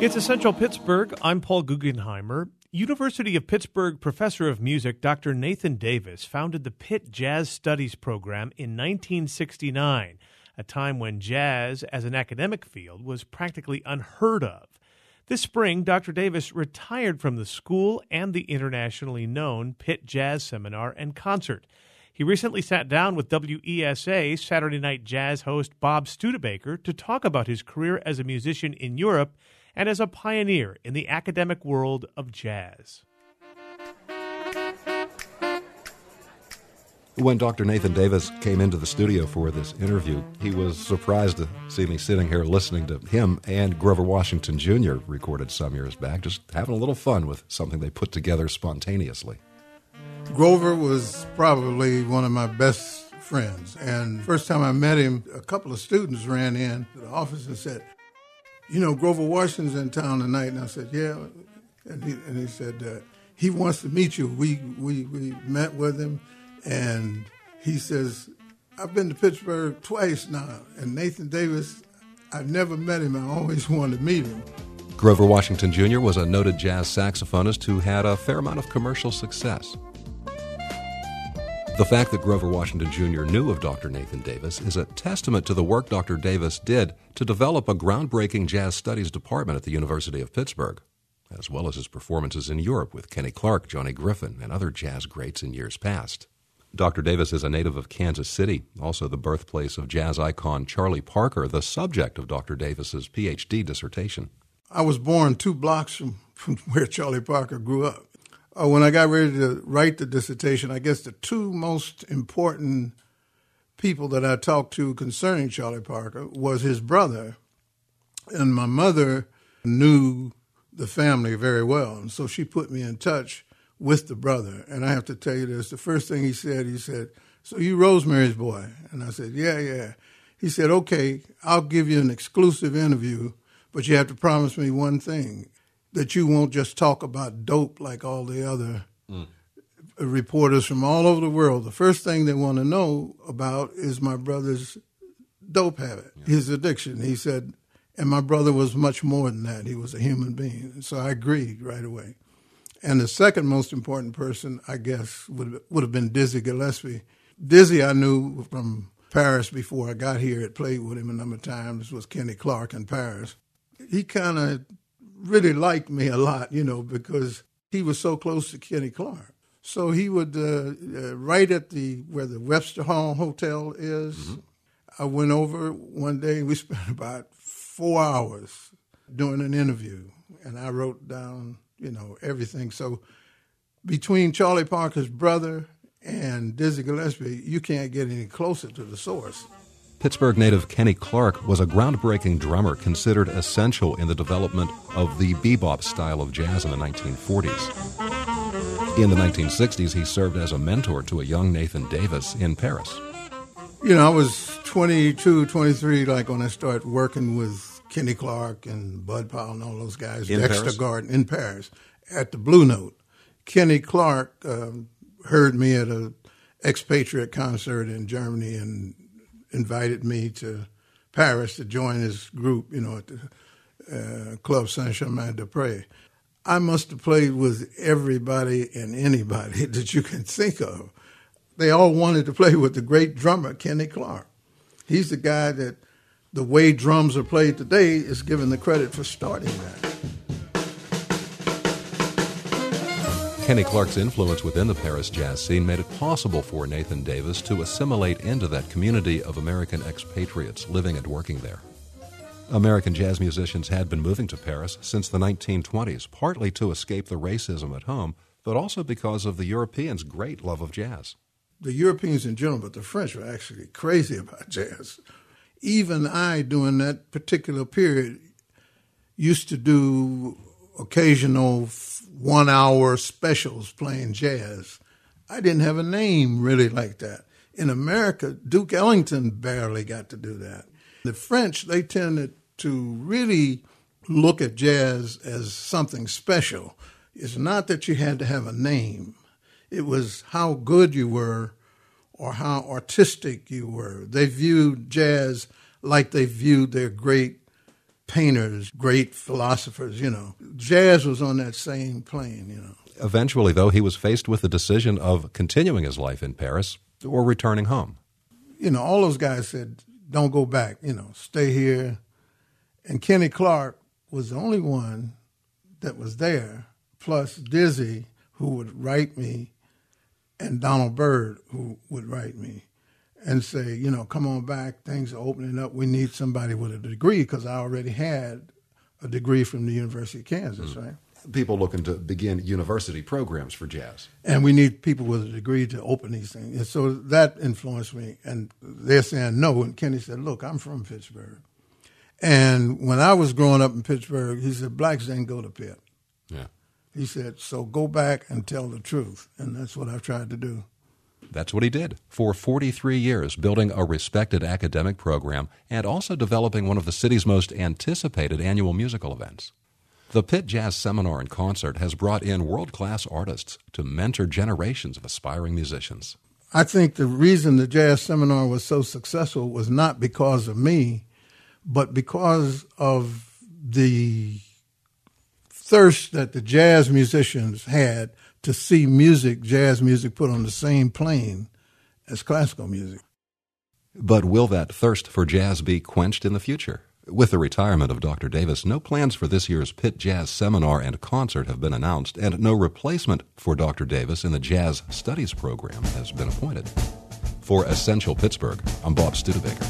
It's Essential Pittsburgh. I'm Paul Guggenheimer. University of Pittsburgh professor of music Dr. Nathan Davis founded the Pitt Jazz Studies program in 1969, a time when jazz as an academic field was practically unheard of. This spring, Dr. Davis retired from the school and the internationally known Pitt Jazz Seminar and Concert. He recently sat down with WESA Saturday Night Jazz host Bob Studebaker to talk about his career as a musician in Europe and as a pioneer in the academic world of jazz. When Dr. Nathan Davis came into the studio for this interview, he was surprised to see me sitting here listening to him and Grover Washington Jr. recorded some years back, just having a little fun with something they put together spontaneously. Grover was probably one of my best friends, and first time I met him, a couple of students ran in to the office and said, "You know, Grover Washington's in town tonight." And I said, "Yeah." And he said, "He wants to meet you." We met with him, and he says, "I've been to Pittsburgh twice now, and Nathan Davis, I've never met him. I always wanted to meet him." Grover Washington Jr. was a noted jazz saxophonist who had a fair amount of commercial success. The fact that Grover Washington Jr. knew of Dr. Nathan Davis is a testament to the work Dr. Davis did to develop a groundbreaking jazz studies department at the University of Pittsburgh, as well as his performances in Europe with Kenny Clarke, Johnny Griffin, and other jazz greats in years past. Dr. Davis is a native of Kansas City, also the birthplace of jazz icon Charlie Parker, the subject of Dr. Davis's Ph.D. dissertation. I was born 2 blocks from where Charlie Parker grew up. When I got ready to write the dissertation, I guess the 2 most important people that I talked to concerning Charlie Parker was his brother, and my mother knew the family very well, and so she put me in touch with the brother. And I have to tell you this, the first thing he said, "So you Rosemary's boy?" And I said, yeah. He said, "Okay, I'll give you an exclusive interview, but you have to promise me one thing, that you won't just talk about dope like all the other reporters from all over the world. The first thing they want to know about is my brother's dope habit, his addiction." He said, and my brother was much more than that. He was a human being. So I agreed right away. And the second most important person, I guess, would have been Dizzy Gillespie. Dizzy I knew from Paris before I got here. Had played with him a number of times, was Kenny Clarke in Paris. He kind of really liked me a lot, because he was so close to Kenny Clarke. So he would, right at where the Webster Hall Hotel is, I went over one day. We spent about 4 hours doing an interview, and I wrote down, everything. So between Charlie Parker's brother and Dizzy Gillespie, you can't get any closer to the source. Pittsburgh native Kenny Clarke was a groundbreaking drummer considered essential in the development of the bebop style of jazz in the 1940s. In the 1960s, he served as a mentor to a young Nathan Davis in Paris. I was 22, 23, when I started working with Kenny Clarke and Bud Powell and all those guys, in Dexter Paris? Gordon, in Paris, at the Blue Note. Kenny Clarke heard me at an expatriate concert in Germany and invited me to Paris to join his group, at the Club Saint-Germain-des-Prés. I must have played with everybody and anybody that you can think of. They all wanted to play with the great drummer, Kenny Clarke. He's the guy that the way drums are played today is given the credit for starting that. Kenny Clarke's influence within the Paris jazz scene made it possible for Nathan Davis to assimilate into that community of American expatriates living and working there. American jazz musicians had been moving to Paris since the 1920s, partly to escape the racism at home, but also because of the Europeans' great love of jazz. The Europeans in general, but the French were actually crazy about jazz. Even I, during that particular period, used to do occasional 1-hour specials playing jazz. I didn't have a name really like that. In America, Duke Ellington barely got to do that. The French, they tended to really look at jazz as something special. It's not that you had to have a name. It was how good you were or how artistic you were. They viewed jazz like they viewed their great painters, great philosophers, you know. Jazz was on that same plane, you know. Eventually, though, he was faced with the decision of continuing his life in Paris or returning home. You know, all those guys said, don't go back, you know, stay here. And Kenny Clark was the only one that was there, plus Dizzy, who would write me, and Donald Byrd, who would write me and say, you know, come on back, things are opening up. We need somebody with a degree, because I already had a degree from the University of Kansas, right? People looking to begin university programs for jazz. And we need people with a degree to open these things. And so that influenced me. And they're saying no. And Kenny said, look, I'm from Pittsburgh. And when I was growing up in Pittsburgh, he said, blacks didn't go to Pitt. Yeah. He said, so go back and tell the truth. And that's what I've tried to do. That's what he did for 43 years, building a respected academic program and also developing one of the city's most anticipated annual musical events. The Pitt Jazz Seminar and Concert has brought in world-class artists to mentor generations of aspiring musicians. I think the reason the Jazz Seminar was so successful was not because of me, but because of the thirst that the jazz musicians had to see jazz music put on the same plane as classical music. But will that thirst for jazz be quenched in the future? With the retirement of Dr. Davis, no plans for this year's Pitt Jazz Seminar and Concert have been announced, and no replacement for Dr. Davis in the Jazz Studies program has been appointed. For Essential Pittsburgh, I'm Bob Studebaker.